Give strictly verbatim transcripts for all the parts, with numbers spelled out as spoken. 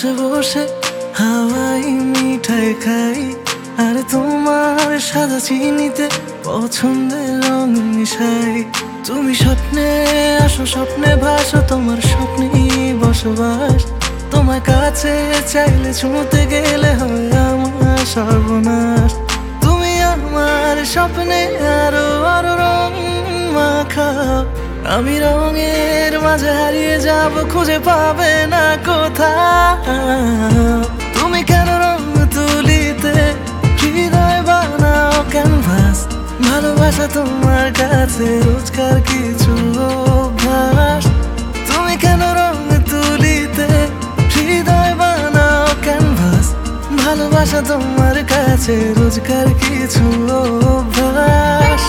বসে বসে হাওয়াই মিঠাই খাই, আর তোমার সাদা চিনিতে পছন্দের রং মিশাই। তুমি স্বপ্নে আসো, স্বপ্নে ভাসো, তোমার স্বপ্নেই বসবাস। তোমার কাছে চাইলে ছুঁতে গেলে হয় আমার সর্বনাশ। তুমি আমার স্বপ্নে আরো আরো রং মাখাও, আমি রঙের মাঝে হারিয়ে যাব, খুঁজে পাবে না কোথাও। তুমি কেন রং তুলিতে হৃদয় বানাও ক্যানভাস, ভালোবাসা তোমার কাছে রোজকার কিছু অভ্যাস। তুমি কেন রং তুলিতে হৃদয় বানাও ক্যানভাস, ভালোবাসা তোমার কাছে রোজকার কিছু অভ্যাস।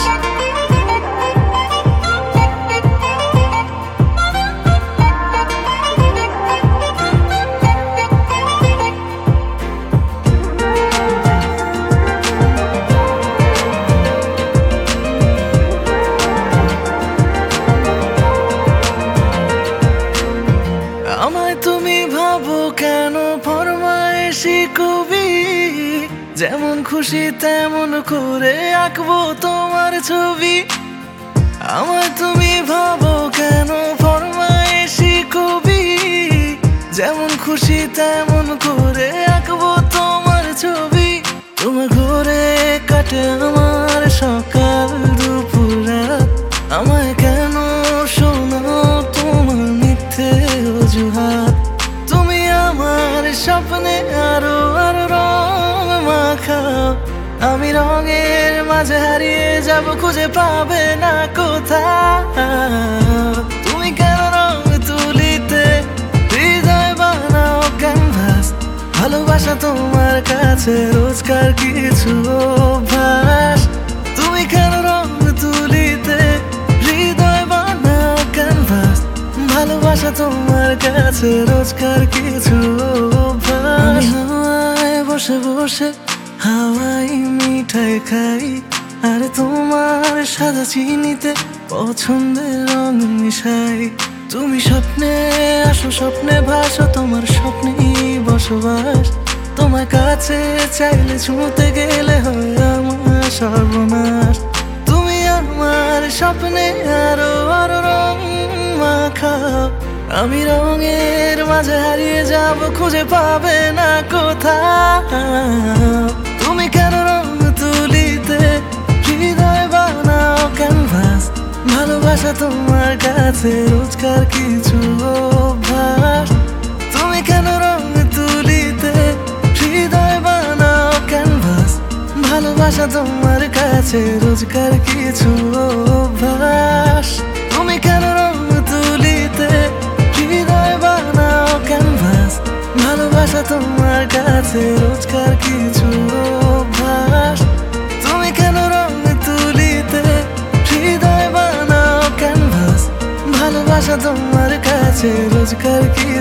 আমায় তুমি ভাবো কেন ফরমায়েশি কবি, যেমন খুশি তেমন করে আঁকবো তোমার ছবি। আমায় তুমি ভাবো কেন ফরমায়েশি কবি, যেমন খুশি তেমন করে আঁকবো তোমার ছবি। তোমার ঘরে কাটে আমার সকাল দুপুর রাত, আমায় কেন শোনো তোমার মিথ্যে অজুহাত। তুমি আমার স্বপ্নে আরো আরো রং মাখাও, আমি রঙের মাঝে হারিয়ে যাব, খুঁজে পাবে না কোথাও। তুমি কেন রং তুলিতে হৃদয় বানাও ক্যানভাস, ভালোবাসা তোমার কাছে রোজকার কিছু অভ্যাস। তুমি কেন রং তুলিতে হৃদয় বানাও ক্যানভাস, ভালোবাসা তোমার কাছে রোজকার কিছু অভ্যাস। হাওয়ায় বসে বসে হাওয়াই মিঠাই খাই, আর তোমার সাদা চিনিতে পছন্দের রং মিশাই। তুমি স্বপ্নে আসো, স্বপ্নে ভাসো, তোমার স্বপ্নেই বসবাস। তোমার কাছে চাইলে ছুঁতে গেলে হয় আমার সর্বনাশ। তুমি আমার স্বপ্নে আরো আরো রং মাখাও, আমি রঙের মাঝে হারিয়ে যাব, খুঁজে পাবে না কোথাও। তুমি কেন রং তুলিতে হৃদয় বানাও ক্যানভাস, ভালোবাসা তোমার কাছে রোজকার কিছু অভ্যাস। তুমি কেন রং তুলিতে হৃদয় বানাও ক্যানভাস, ভালোবাসা তোমার কাছে রোজকার কিছু অভ্যাস। তুমি কেন রং তুলিতে হৃদয় বানাও ক্যানভাস, ভালোবাসা তোমার কাছে রোজকার কিছু অভ্যাস। তুমি কেন রং তুলিতে হৃদয় বানাও ক্যানভাস, ভালোবাসা তোমার কাছে রোজকার কি